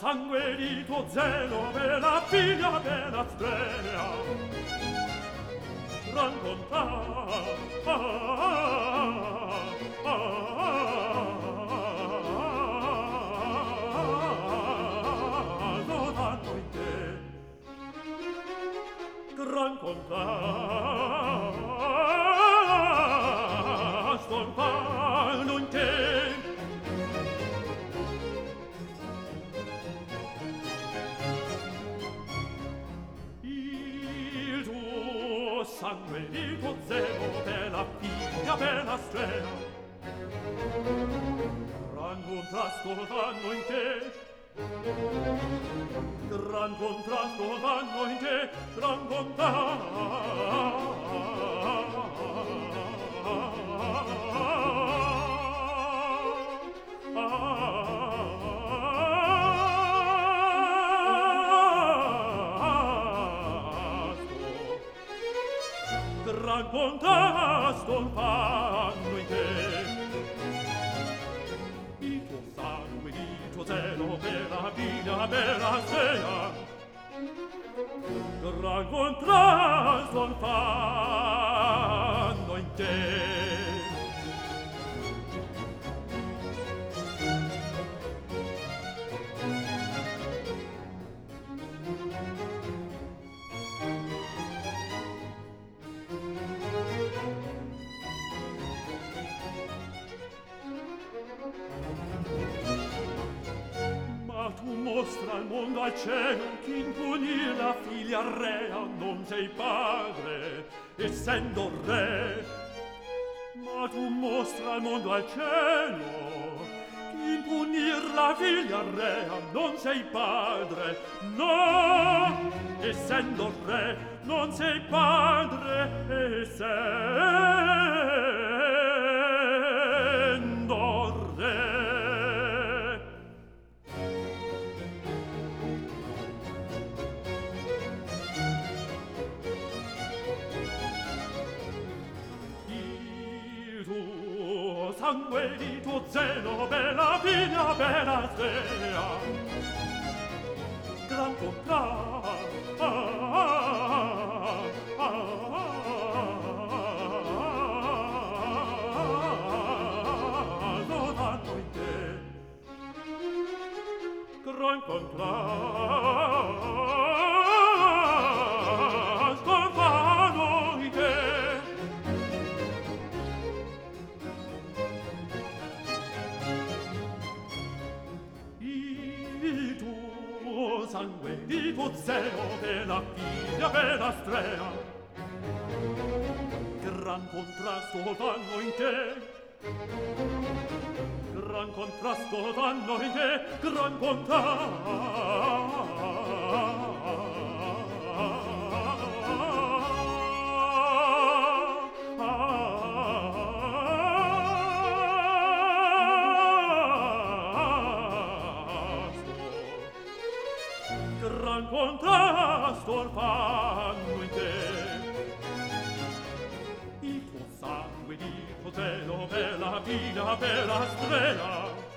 sangue di tuo zelo, bella figlia, bella strea, danno in te, gran contrasto fanno in te. Il tuo sangue, il tuo zelo, bella figlia, bella strea, gran contrasto danno in te, gran contrasto danno in te, gran gran contrasto fanno in te. Il tuo sangue, il tuo zelo, bella figlia, bella strea, gran contrasto fanno in te. Ma tu mostra al mondo, al cielo, chi impunir la figlia rea, non sei padre, essendo re. Ma tu mostra al mondo, al cielo, chi impunir la figlia rea, non sei padre, no, essendo re, non sei padre, essendo re. Sangue di tuo zelo, bella figlia, bella strea, gran contrasto danno in te, gran contrasto fanno in te. Sangue di tuo zelo, bella figlia, bella strea, gran contrasto danno in te, gran contrasto danno in te, gran gran contrasto fanno in te. Il tuo sangue di tuo zelo, bella figlia, bella strea,